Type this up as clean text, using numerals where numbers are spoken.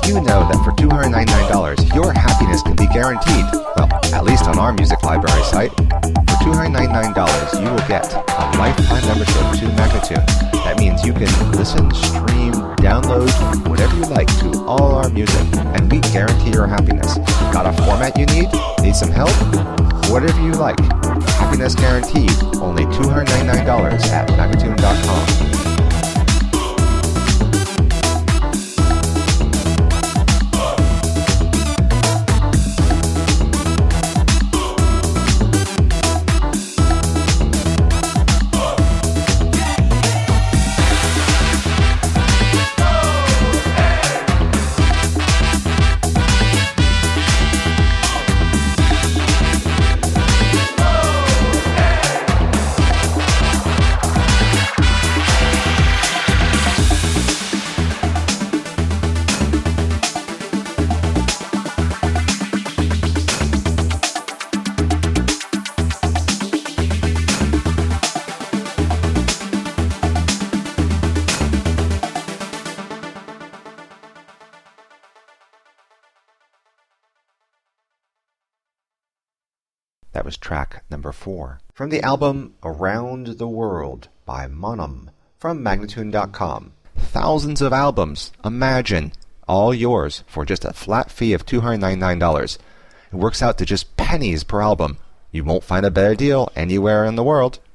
you know that for $299, your happiness can be guaranteed? Well, at least on our music library site. For $299, you will get a lifetime membership to Magnatune. That means you can listen, stream, download, whatever you like to all our music, and we guarantee your happiness. Got a format you need? Need some help? Whatever you like. Happiness guaranteed. Only $299 at Magnatune.com. That was track number 4 from the album Around the World by Monum from Magnatune.com. Thousands of albums, imagine, all yours for just a flat fee of $299. It works out to just pennies per album. You won't find a better deal anywhere in the world.